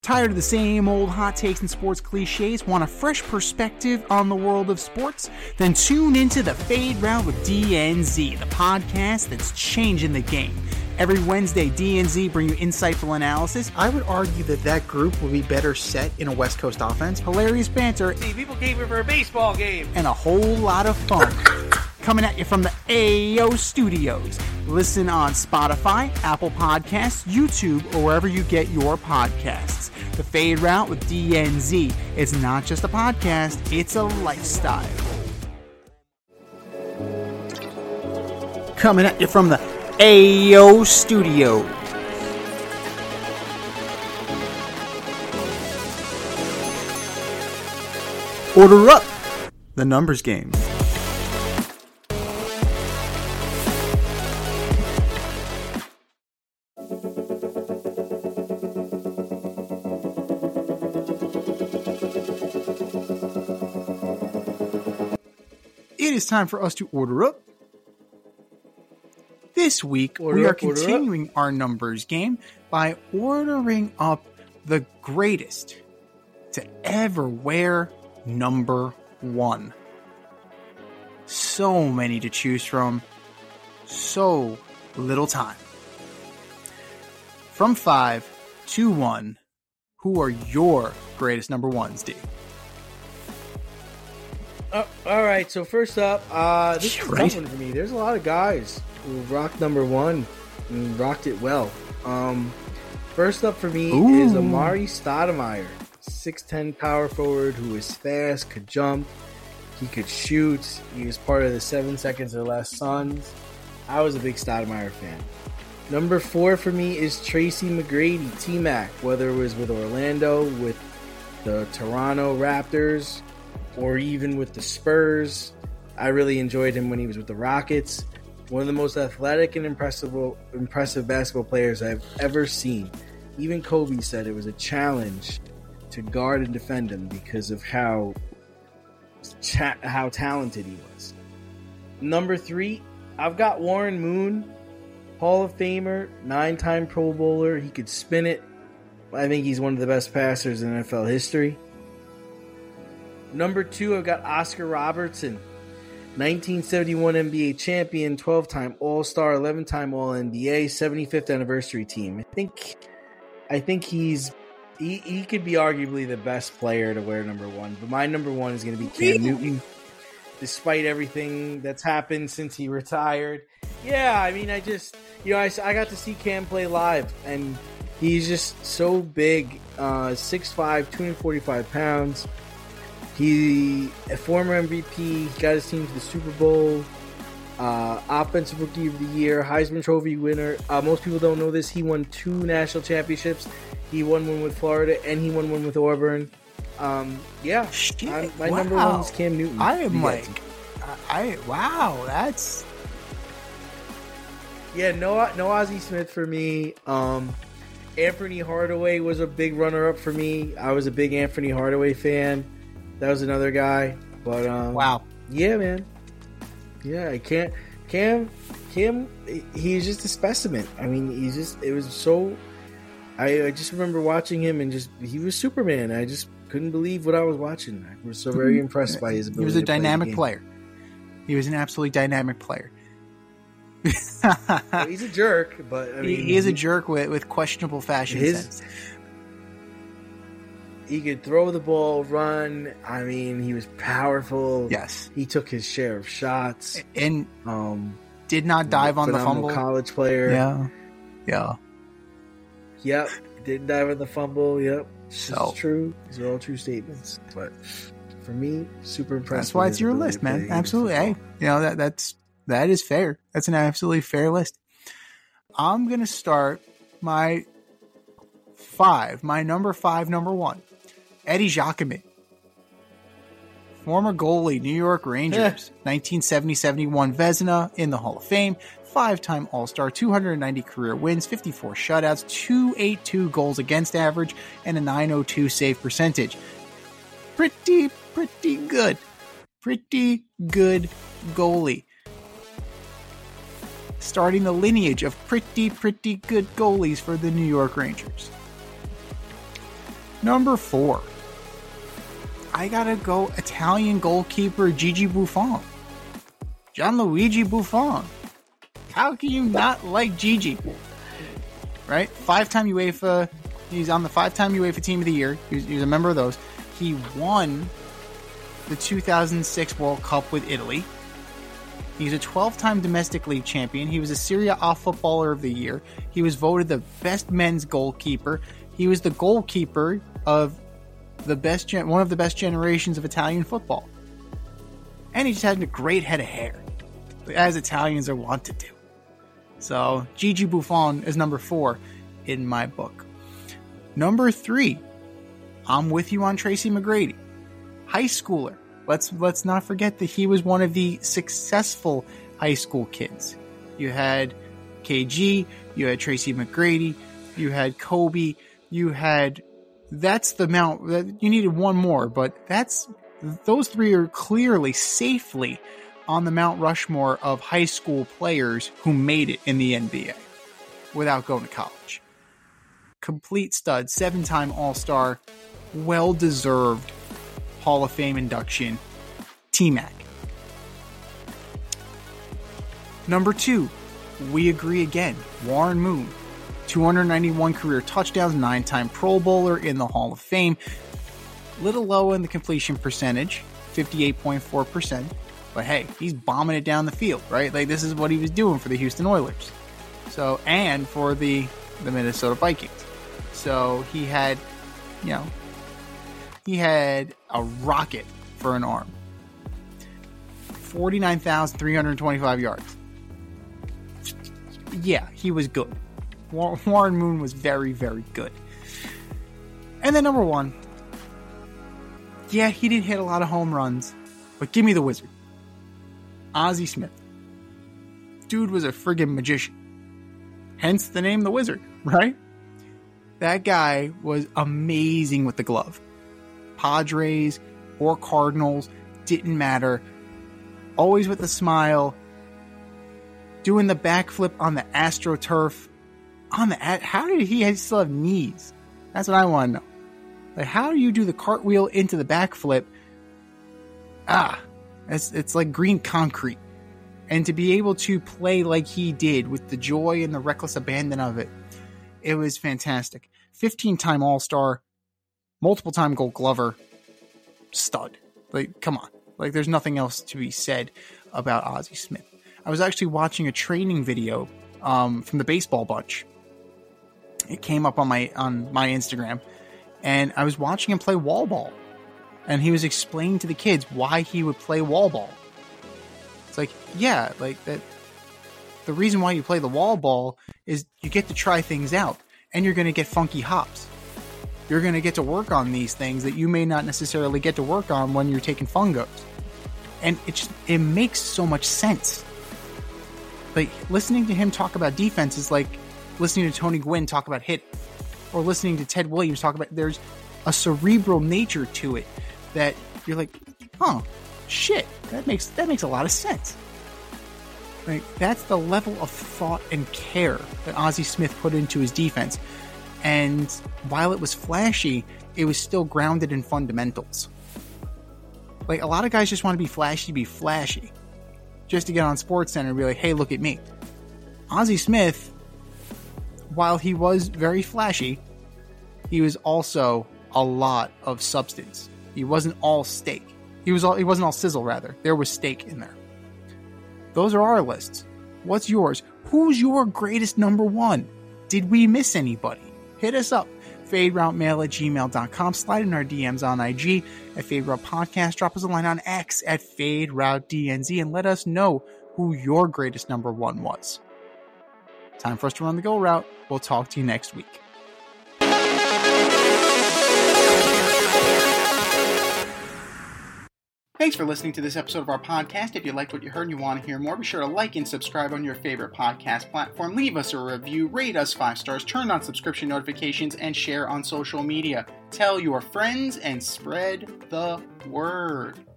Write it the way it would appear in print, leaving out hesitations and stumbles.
Tired of the same old hot takes and sports cliches? Want a fresh perspective on the world of sports? Then tune into the Fade Route with DNZ, the podcast that's changing the game. Every Wednesday, DNZ bring you insightful analysis. I would argue that group would be better set in a West Coast offense. Hilarious banter. See, people came here for a baseball game. And a whole lot of fun. Coming at you from the AO Studios. Listen on Spotify, Apple Podcasts, YouTube, or wherever you get your podcasts. The Fade Route with DNZ. It's not just a podcast, it's a lifestyle. Coming at you from the AO Studios. Order up the numbers game. It is time for us to order up. This week, we are continuing our numbers game by ordering up the greatest to ever wear number 1. So many to choose from, so little time. From 5 to 1, who are your greatest number 1s, D? All right, so first up, this is a tough one for me. There's a lot of guys who rocked number 1 and rocked it well. First up for me is Amari Stoudemire, 6'10" power forward who is fast, could jump, he could shoot. He was part of the 7 seconds or less Suns. I was a big Stoudemire fan. Number 4 for me is Tracy McGrady, T-Mac, whether it was with Orlando, with the Toronto Raptors, or even with the Spurs. I really enjoyed him when he was with the Rockets. One of the most athletic and impressive basketball players I've ever seen. Even Kobe said it was a challenge to guard and defend him because of how talented he was. Number 3, I've got Warren Moon, Hall of Famer, 9-time Pro Bowler. He could spin it. I think he's one of the best passers in NFL history. Number 2, I've got Oscar Robertson, 1971 NBA champion, 12-time All-Star, 11-time All-NBA, 75th anniversary team. I think he could be arguably the best player to wear number 1, but my number 1 is going to be Cam Newton, despite everything that's happened since he retired. Yeah, I mean, I got to see Cam play live, and he's just so big, 6'5", 245 pounds. He a former MVP, he got his team to the Super Bowl, Offensive Rookie of the Year, Heisman Trophy winner. Most people don't know this. He won 2 national championships. He won one with Florida, and he won one with Auburn. My number 1 is Cam Newton. That's... Yeah, no Ozzie Smith for me. Anthony Hardaway was a big runner-up for me. I was a big Anthony Hardaway fan. That was another guy, but yeah, man, yeah, I can't. Cam, he's just a specimen. I mean, I just remember watching him and he was Superman. I just couldn't believe what I was watching. I was so very impressed by his ability. He was a dynamic player. He was an absolutely dynamic player. He's a jerk, but I mean, he is a jerk with questionable fashion sense. He could throw the ball, run. I mean, he was powerful. Yes. He took his share of shots. And did not dive on the fumble. College player. Yeah. Yep. Didn't dive on the fumble. Yep. So true. These are all true statements. But for me, super impressed. That's why it's your list, man. Absolutely. Hey, that is fair. That's an absolutely fair list. I'm going to start my number 5, number 1. Eddie Jacquemin, former goalie, New York Rangers, 1970-71 Vezina in the Hall of Fame, 5-time All-Star, 290 career wins, 54 shutouts, 282 goals against average, and a .902 save percentage. Pretty good. Pretty good goalie. Starting the lineage of pretty good goalies for the New York Rangers. Number 4. I gotta go Italian goalkeeper Gigi Buffon. Gianluigi Buffon. How can you not like Gigi? Right? 5-time UEFA. He's on the 5-time UEFA Team of the Year. He was a member of those. He won the 2006 World Cup with Italy. He's a 12-time domestic league champion. He was a Serie A Footballer of the Year. He was voted the best men's goalkeeper. He was the goalkeeper of one of the best generations of Italian football. And he just had a great head of hair, as Italians are wont to do. So, Gigi Buffon is number 4 in my book. Number 3, I'm with you on Tracy McGrady. High schooler. Let's not forget that he was one of the successful high school kids. You had KG, you had Tracy McGrady, you had Kobe, that's the amount that you needed one more, but those 3 are clearly safely on the Mount Rushmore of high school players who made it in the NBA without going to college. Complete stud, 7-time All-Star, well-deserved Hall of Fame induction, T-Mac. Number 2, we agree again, Warren Moon. 291 career touchdowns, 9-time Pro Bowler in the Hall of Fame. Little low in the completion percentage, 58.4%. But hey, he's bombing it down the field, right? Like, this is what he was doing for the Houston Oilers. So, and for the Minnesota Vikings. So he had a rocket for an arm. 49,325 yards. Yeah, he was good. Warren Moon was very, very good. And then number 1. Yeah, he didn't hit a lot of home runs, but give me the wizard. Ozzie Smith. Dude was a friggin' magician. Hence the name The Wizard, right? That guy was amazing with the glove. Padres or Cardinals, didn't matter. Always with a smile. Doing the backflip on the AstroTurf. How did he still have knees? That's what I want to know. Like, how do you do the cartwheel into the backflip? It's like green concrete. And to be able to play like he did with the joy and the reckless abandon of it, it was fantastic. 15-time All-Star, multiple-time Gold Glover, stud. Like, come on. Like, there's nothing else to be said about Ozzie Smith. I was actually watching a training video from the Baseball Bunch. It came up on my Instagram, and I was watching him play wall ball, and he was explaining to the kids why he would play wall ball. It's like, yeah, like that. The reason why you play the wall ball is you get to try things out, and you're going to get funky hops. You're going to get to work on these things that you may not necessarily get to work on when you're taking fungos. And it makes so much sense. Like, listening to him talk about defense is like listening to Tony Gwynn talk about hitting, or listening to Ted Williams talk about, there's a cerebral nature to it that you're like, huh, shit, that makes a lot of sense. Like, that's the level of thought and care that Ozzie Smith put into his defense. And while it was flashy, it was still grounded in fundamentals. Like, a lot of guys just want to be flashy, just to get on SportsCenter and be like, hey, look at me. Ozzie Smith, while he was very flashy, he was also a lot of substance. He wasn't all steak. He wasn't all sizzle, rather. There was steak in there. Those are our lists. What's yours? Who's your greatest number 1? Did we miss anybody? Hit us up. FadeRouteMail@gmail.com. Slide in our DMs on IG at Fade Route Podcast. Drop us a line on X at FadeRouteDNZ and let us know who your greatest number 1 was. Time for us to run the Go Route. We'll talk to you next week. Thanks for listening to this episode of our podcast. If you liked what you heard and you want to hear more, be sure to like and subscribe on your favorite podcast platform. Leave us a review, rate us 5 stars, turn on subscription notifications, and share on social media. Tell your friends and spread the word.